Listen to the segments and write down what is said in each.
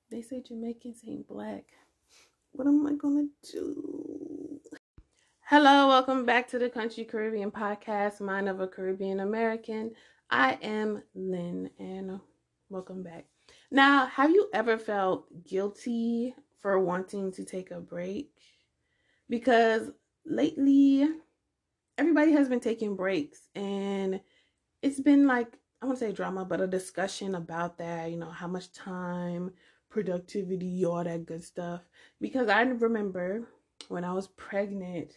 They say Jamaicans ain't black. What am I gonna do? Hello, welcome back to the Country Caribbean Podcast, Mind of a Caribbean American. I am Lynn, and welcome back. Now, have you ever felt guilty for wanting to take a break? Because lately, everybody has been taking breaks, and it's been like, I won't say drama, but a discussion about that, how much time, productivity, all that good stuff. Because I remember when I was pregnant,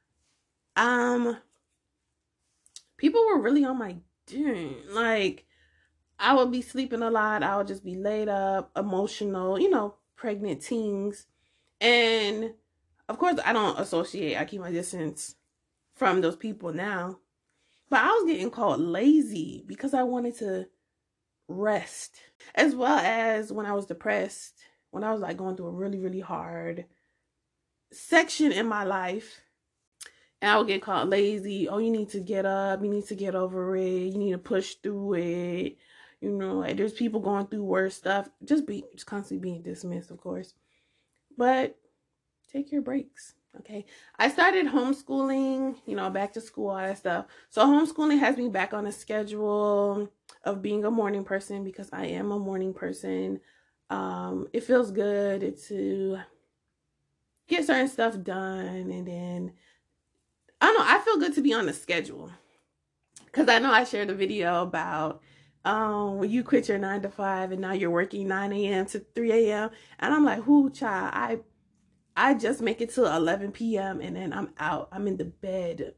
people were really on my like, I would be sleeping a lot. I would just be laid up, emotional, pregnant teens. And of course, I keep my distance from those people now. But I was getting called lazy because I wanted to rest. As well as when I was depressed, when I was like going through a really, really hard section in my life, and I would get called lazy. Oh, you need to get up, you need to get over it, you need to push through it. Like there's people going through worse stuff. Just constantly being dismissed, of course. But take your breaks. Okay. I started homeschooling, back to school, all that stuff. So homeschooling has me back on a schedule of being a morning person because I am a morning person. It feels good to get certain stuff done, and then I don't know, I feel good to be on a schedule. Because I know I shared a video about when you quit your 9 to 5 and now you're working 9 a.m. to 3 a.m. And I'm like, whoo, child, I just make it till 11 p.m. and then I'm out. I'm in the bed.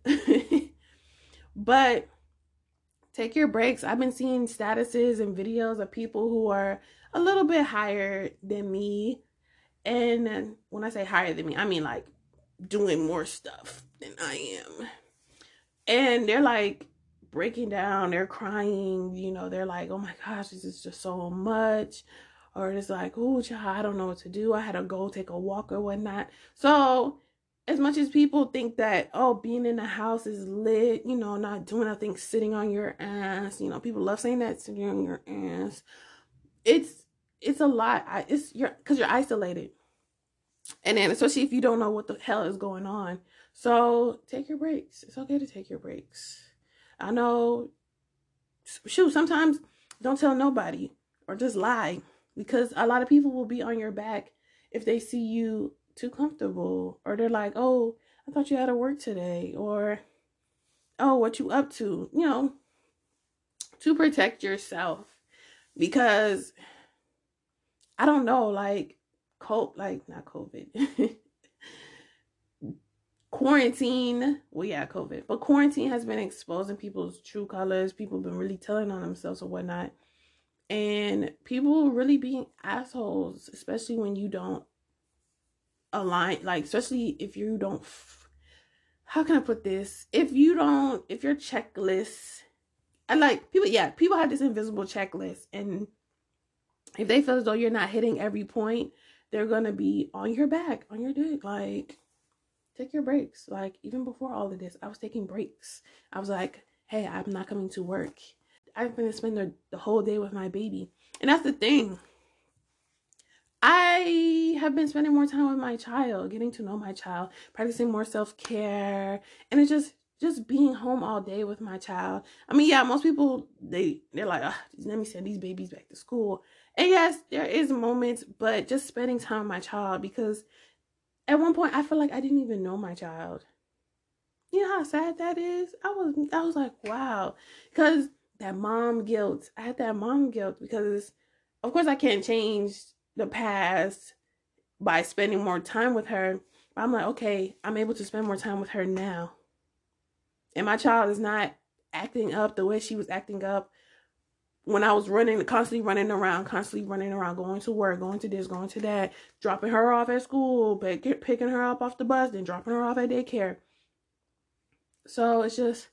But take your breaks. I've been seeing statuses and videos of people who are a little bit higher than me. And when I say higher than me, I mean like doing more stuff than I am. And they're like breaking down, they're crying, they're like, oh my gosh, this is just so much. Or it's like, oh, child, I don't know what to do. I had to go take a walk or whatnot. So as much as people think that, oh, being in the house is lit, not doing nothing, sitting on your ass, people love saying that, sitting on your ass. It's a lot. Because you're isolated. And then especially if you don't know what the hell is going on. So take your breaks. It's okay to take your breaks. I know, shoot, sometimes don't tell nobody or just lie, because a lot of people will be on your back if they see you too comfortable, or they're like, oh, I thought you had to work today, or oh, what you up to, to protect yourself. Because I don't know, like not COVID. Quarantine, well, yeah, COVID, but quarantine has been exposing people's true colors. People have been really telling on themselves or whatnot, and people really being assholes, especially when you don't align, like, especially if you don't, how can I put this? If your checklist, I like people have this invisible checklist, and if they feel as though you're not hitting every point, they're gonna be on your back, on your dick, like, take your breaks. Like, even before all of this, I was taking breaks. I was like, hey, I'm not coming to work. I'm going to spend the whole day with my baby. And that's the thing. I have been spending more time with my child, getting to know my child, practicing more self-care. And it's just being home all day with my child. I mean, yeah, most people, they're like, let me send these babies back to school. And yes, there is moments, but just spending time with my child, because at one point, I feel like I didn't even know my child. You know how sad that is? I was like, wow. Because that mom guilt. I had that mom guilt because, of course, I can't change the past by spending more time with her. But I'm like, okay, I'm able to spend more time with her now. And my child is not acting up the way she was acting up when I was constantly running around, going to work, going to this, going to that, dropping her off at school, picking her up off the bus, then dropping her off at daycare. So it's just,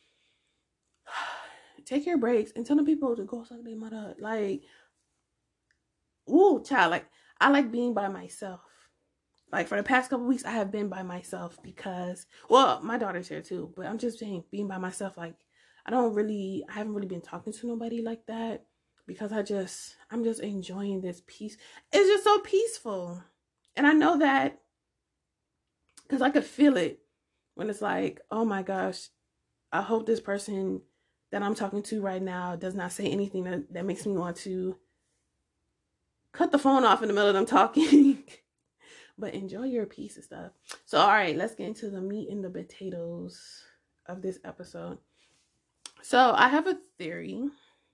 take your breaks and tell the people to go suck their mother. Like, ooh, child, like, I like being by myself. Like, for the past couple weeks, I have been by myself because, well, my daughter's here too, but I'm just saying, being by myself, like, I haven't really been talking to nobody like that. because I'm just enjoying this peace. It's just so peaceful. And I know that because I could feel it when it's like, oh my gosh, I hope this person that I'm talking to right now does not say anything that makes me want to cut the phone off in the middle of them talking. But enjoy your peace and stuff. So, all right, let's get into the meat and the potatoes of this episode. So, I have a theory,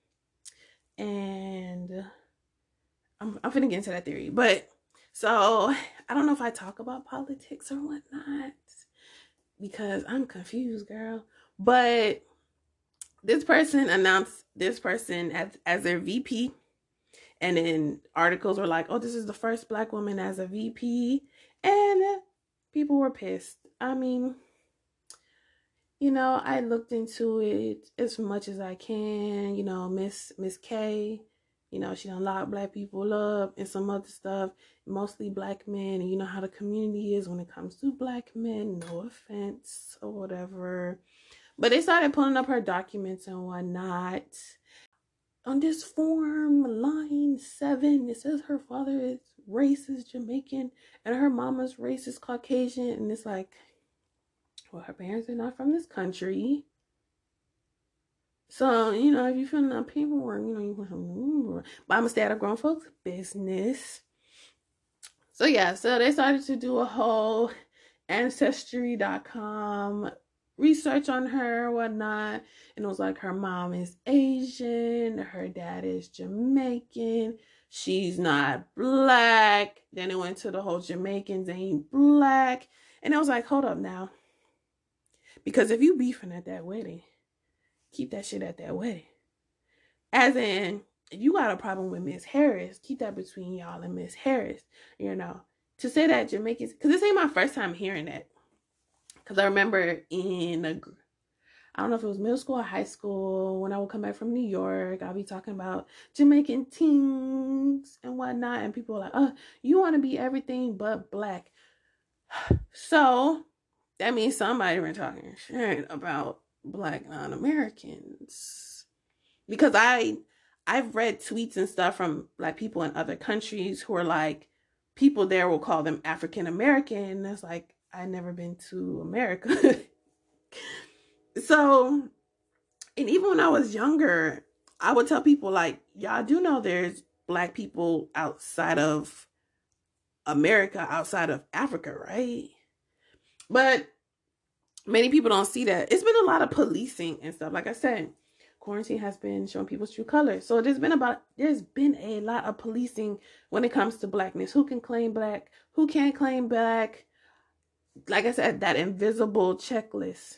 and I'm finna get into that theory. But, so, I don't know if I talk about politics or whatnot, because I'm confused, girl. But this person announced this person as their VP. And then articles were like, oh, this is the first Black woman as a VP. And people were pissed. I mean, you know, I looked into it as much as I can. You know, Miss K, you know, she done locked Black people up and some other stuff, mostly Black men. And you know how the community is when it comes to Black men. No offense or whatever. But they started pulling up her documents and whatnot. On this form, line 7, it says her father is racist Jamaican and her mama's racist Caucasian. And it's like, well, her parents are not from this country. So, you know, if you fill out paperwork, you know, you want some, but I'm gonna stay out of grown folks' business. So, yeah, so they started to do a whole Ancestry.com research on her, whatnot, and it was like her mom is Asian, her dad is Jamaican, she's not Black. Then it went to the whole Jamaicans ain't Black, and it was like, hold up now, because if you beefing at that wedding, keep that shit at that wedding. As in, if you got a problem with Miss Harris, keep that between y'all and Miss Harris. You know, to say that Jamaicans, because this ain't my first time hearing that. Because I remember I don't know if it was middle school or high school, when I would come back from New York, I'll be talking about Jamaican teens and whatnot. And people were like, oh, you want to be everything but Black. So that means somebody been talking shit about Black non-Americans. Because I've read tweets and stuff from Black people in other countries who are like, people there will call them African American. And it's like, I never been to America. So, and even when I was younger, I would tell people like, y'all do know there's Black people outside of America, outside of Africa, right? But many people don't see that. It's been a lot of policing and stuff. Like I said, quarantine has been showing people's true colors. So there's been a lot of policing when it comes to Blackness. Who can claim Black? Who can't claim Black? Like I said, that invisible checklist.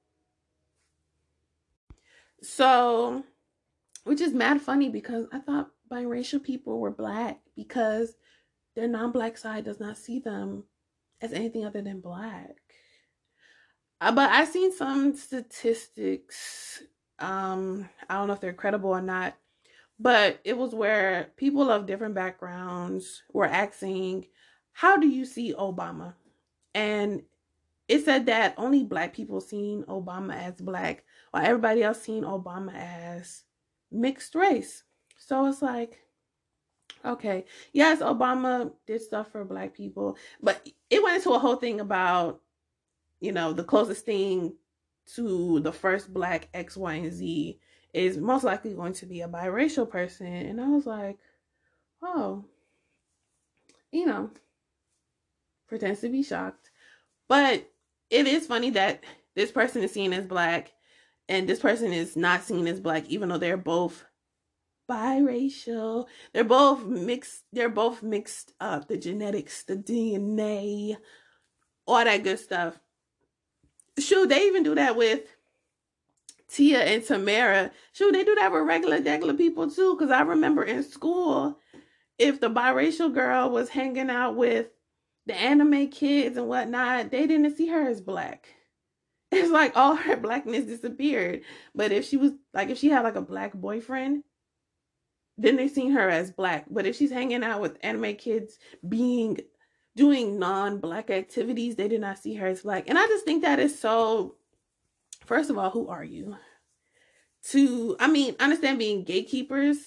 So, which is mad funny because I thought biracial people were Black because their non-Black side does not see them as anything other than Black. But I've seen some statistics. I don't know if they're credible or not, but it was where people of different backgrounds were asking, how do you see Obama? And it said that only Black people seen Obama as Black, while everybody else seen Obama as mixed race. So it's like, okay, yes, Obama did stuff for Black people, but it went into a whole thing about, you know, the closest thing to the first Black X, Y, and Z is most likely going to be a biracial person. And I was like, oh, you know, pretends to be shocked. But it is funny that this person is seen as Black and this person is not seen as Black, even though they're both biracial. They're both mixed up, the genetics, the DNA, all that good stuff. Shoot, they even do that with Tia and Tamara. Shoot, they do that with regular people too. Because I remember in school, if the biracial girl was hanging out with the anime kids and whatnot, they didn't see her as Black. It's like all her Blackness disappeared. But if she had like a Black boyfriend, then they seen her as Black. But if she's hanging out with anime kids doing non-Black activities, they did not see her as Black. And I just think that is so, first of all, who are you? I understand being gatekeepers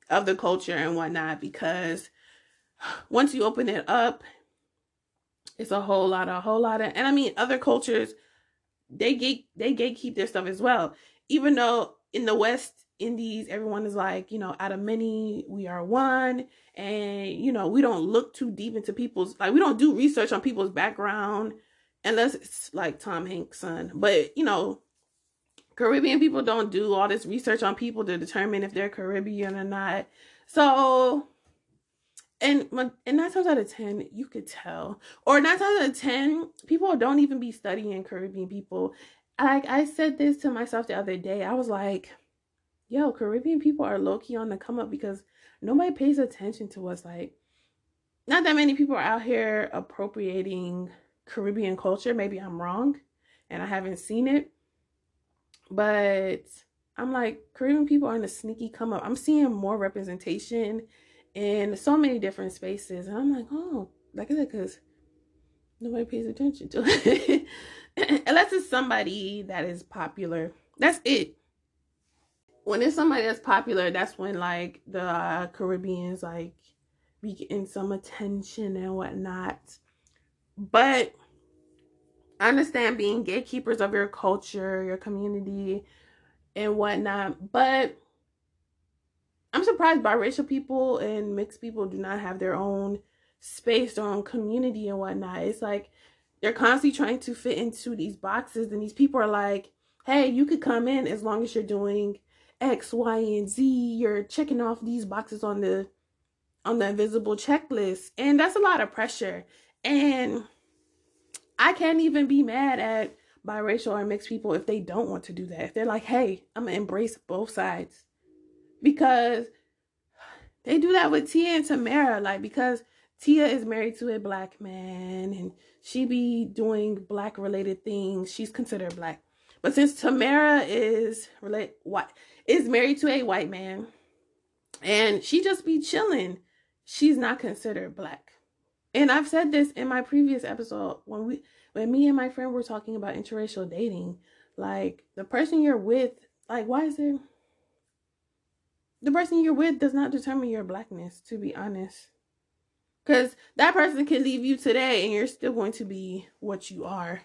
of the culture and whatnot, because once you open it up, it's a whole lot of, and I mean, other cultures, they gatekeep their stuff as well. Even though in the West Indies, everyone is like, out of many, we are one. And, we don't look too deep into people's, like, we don't do research on people's background unless it's like Tom Hanks' son. But, Caribbean people don't do all this research on people to determine if they're Caribbean or not. So, and 9 times out of 10, you could tell. Or 9 times out of 10, people don't even be studying Caribbean people. Like, I said this to myself the other day. I was like, yo, Caribbean people are low-key on the come up because nobody pays attention to us. Like, not that many people are out here appropriating Caribbean culture. Maybe I'm wrong and I haven't seen it. But I'm like, Caribbean people are in a sneaky come up. I'm seeing more representation in so many different spaces. And I'm like, oh, like I said, because nobody pays attention to it. Unless it's somebody that is popular. That's it. When it's somebody that's popular, that's when like the Caribbeans like be getting some attention and whatnot. But I understand being gatekeepers of your culture, your community, and whatnot. But I'm surprised biracial people and mixed people do not have their own space, their own community and whatnot. It's like they're constantly trying to fit into these boxes, and these people are like, hey, you could come in as long as you're doing X, Y, and Z. You're checking off these boxes on the invisible checklist. And that's a lot of pressure. And I can't even be mad at biracial or mixed people if they don't want to do that. If they're like, hey, I'm gonna embrace both sides. Because they do that with Tia and Tamara. Like, because Tia is married to a black man and she be doing black related things, she's considered black. But since Tamara is married to a white man and she just be chilling, she's not considered black. And I've said this in my previous episode when me and my friend were talking about interracial dating. Like, the person you're with, like, the person you're with does not determine your blackness, to be honest. Because that person can leave you today and you're still going to be what you are.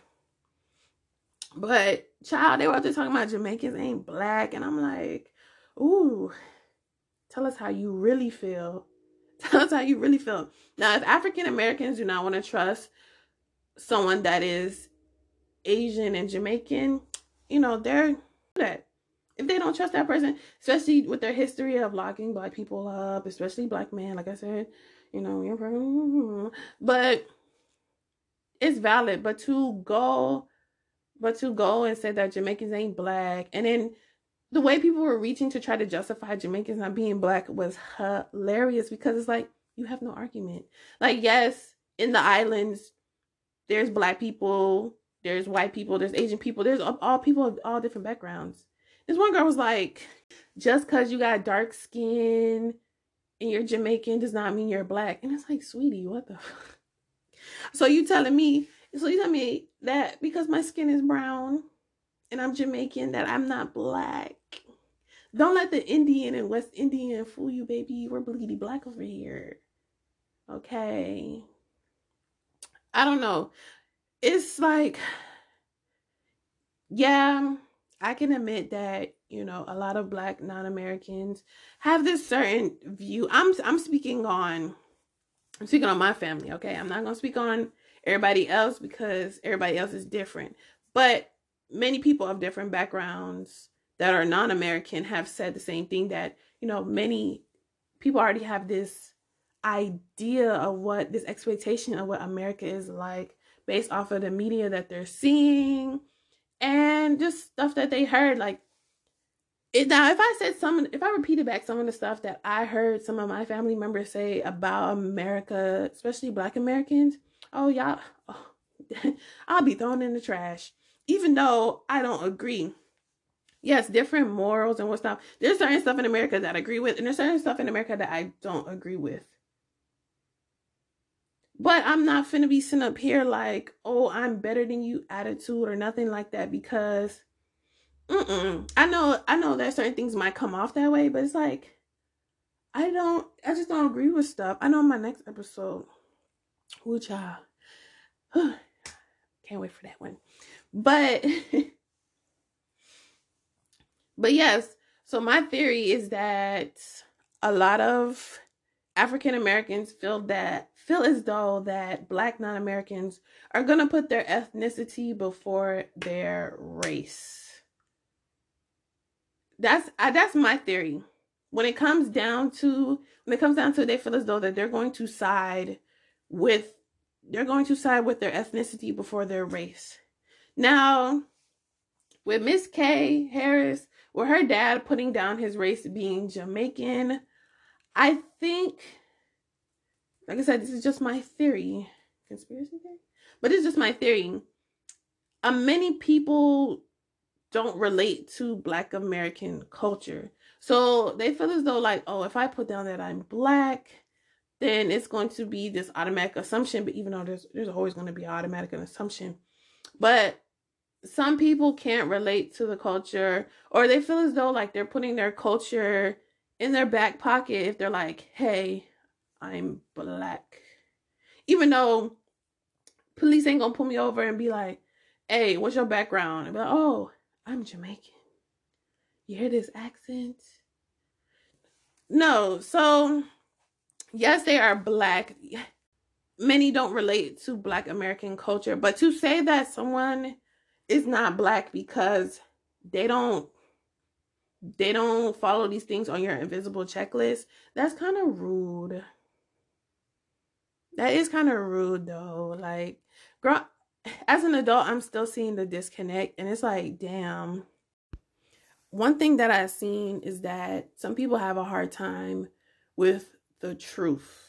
But, child, they were out there talking about Jamaicans ain't black. And I'm like, ooh, tell us how you really feel. Tell us how you really feel. Now, if African Americans do not want to trust someone that is Asian and Jamaican, they're that. If they don't trust that person, especially with their history of locking black people up, especially black men, like I said, but it's valid. But to go and say that Jamaicans ain't black, and then the way people were reaching to try to justify Jamaicans not being black was hilarious, because it's like, you have no argument. Like, yes, in the islands, there's black people, there's white people, there's Asian people, there's all people of all different backgrounds. This one girl was like, just because you got dark skin and you're Jamaican does not mean you're black. And it's like, sweetie, what the fuck? So you telling me that because my skin is brown and I'm Jamaican that I'm not black? Don't let the Indian and West Indian fool you, baby. We're bleedy black over here. Okay. I don't know. It's like, yeah, I can admit that, a lot of black non-Americans have this certain view. I'm speaking on my family, okay? I'm not going to speak on everybody else because everybody else is different. But many people of different backgrounds that are non-American have said the same thing, that, many people already have this idea of this expectation of what America is like based off of the media that they're seeing and just stuff that they heard. Like, now, if I repeated back some of the stuff that I heard some of my family members say about America, especially black Americans, I'll be thrown in the trash, even though I don't agree. Yes, different morals and whatnot. There's certain stuff in America that I agree with, and there's certain stuff in America that I don't agree with. But I'm not finna be sitting up here like, oh, I'm better than you attitude or nothing like that, because I know that certain things might come off that way, but it's like, I just don't agree with stuff. I know my next episode, ooh child, can't wait for that one. But but yes, so my theory is that a lot of African Americans feel as though that Black non-Americans are gonna put their ethnicity before their race. That's my theory. When it comes down to they feel as though that with they're going to side with their ethnicity before their race. Now, with Miss K Harris, with her dad putting down his race being Jamaican, I think, like I said, this is just my theory. Conspiracy theory? But it's just my theory. Many people don't relate to Black American culture. So they feel as though, like, oh, if I put down that I'm Black, then it's going to be this automatic assumption. But even though there's always going to be automatic an assumption. But some people can't relate to the culture, or they feel as though like they're putting their culture in their back pocket if they're like, hey, I'm Black. Even though police ain't gonna pull me over and be like, hey, what's your background? And be like, oh, I'm Jamaican. You hear this accent? No, so yes, they are Black. Many don't relate to Black American culture, but to say that someone is not Black because they don't follow these things on your invisible checklist, that's kind of rude. That is kind of rude though. Like, girl, as an adult, I'm still seeing the disconnect, and it's like, damn. One thing that I've seen is that some people have a hard time with the truth.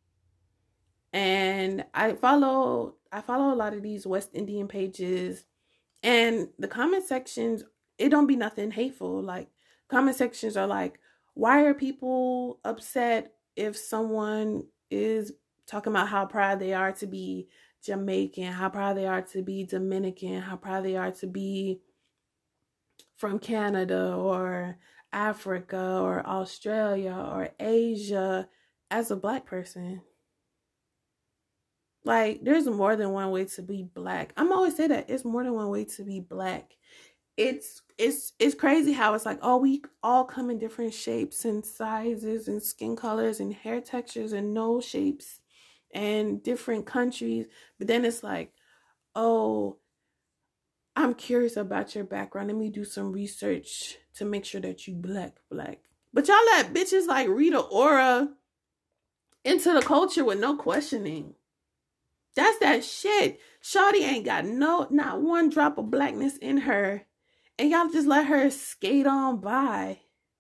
And I follow a lot of these West Indian pages, and the comment sections, it don't be nothing hateful. Like, comment sections are like, why are people upset if someone is talking about how proud they are to be Jamaican, how proud they are to be Dominican, how proud they are to be from Canada or Africa or Australia or Asia as a Black person? Like, there's more than one way to be Black. I'm always say that it's more than one way to be Black. It's crazy how it's like, oh, we all come in different shapes and sizes and skin colors and hair textures and nose shapes and different countries. But then it's like, oh, I'm curious about your background. Let me do some research to make sure that you Black. But y'all let bitches like read an aura into the culture with no questioning. That's that shit. Shawty ain't got not one drop of Blackness in her. And y'all just let her skate on by.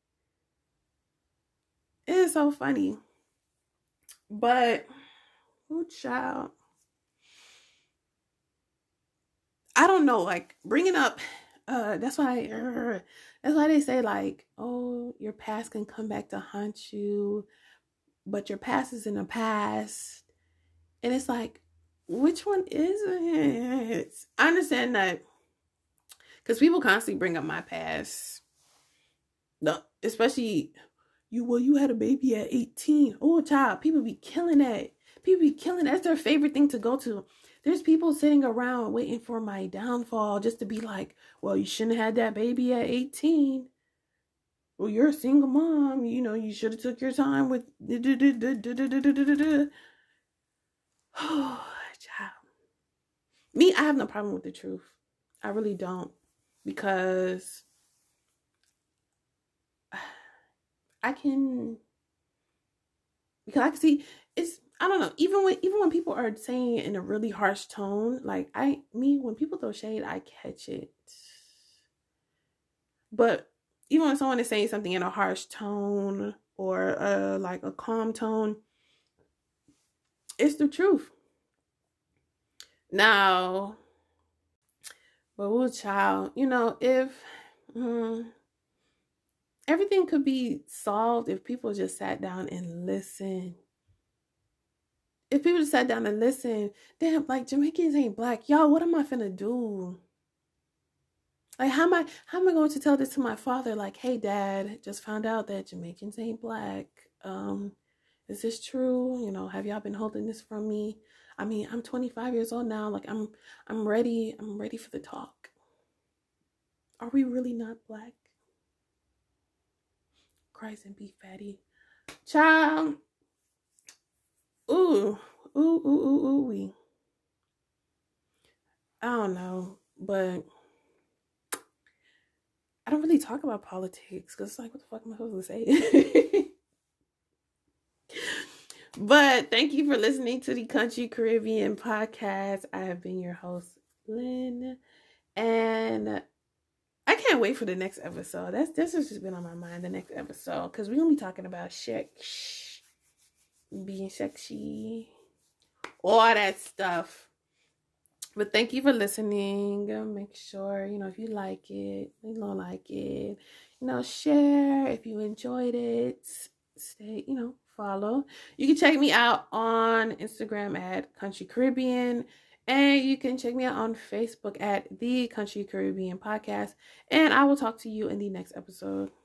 It is so funny. But, oh child. I don't know, like, bringing up, that's why they say, like, oh, your past can come back to haunt you, but your past is in the past. And it's like, which one is it? I understand that, because people constantly bring up my past. No, especially you had a baby at 18. Oh, child, people be killing that. That's their favorite thing to go to. There's people sitting around waiting for my downfall just to be like, well, you shouldn't have had that baby at 18. Well, you're a single mom. You know, you should have took your time with. Oh, child. Me, I have no problem with the truth. I really don't. Because I can see it's, I don't know, even when people are saying it in a really harsh tone, like when people throw shade, I catch it. But even when someone is saying something in a harsh tone or like a calm tone, it's the truth. Now, but child, you know, if everything could be solved if people just sat down and listened. If people just sat down and listened, damn, like, Jamaicans ain't Black. Y'all, what am I finna do? Like, how am I going to tell this to my father? Like, hey, Dad, just found out that Jamaicans ain't Black. Is this true? You know, have y'all been holding this from me? I mean, I'm 25 years old now. Like I'm ready. I'm ready for the talk. Are we really not black? Christ and beef fatty. Child. Ooh. I don't know, but I don't really talk about politics because it's like, what the fuck am I supposed to say? But thank you for listening to the Country Caribbean podcast. I have been your host, Lynn, and I can't wait for the next episode. This has just been on my mind, the next episode, because we're gonna be talking about sex, being sexy, all that stuff. But thank you for listening. Make sure, if you like it, you don't like it, share if you enjoyed it. Stay, follow. You can check me out on Instagram at Country Caribbean, and you can check me out on Facebook at the Country Caribbean Podcast. And I will talk to you in the next episode.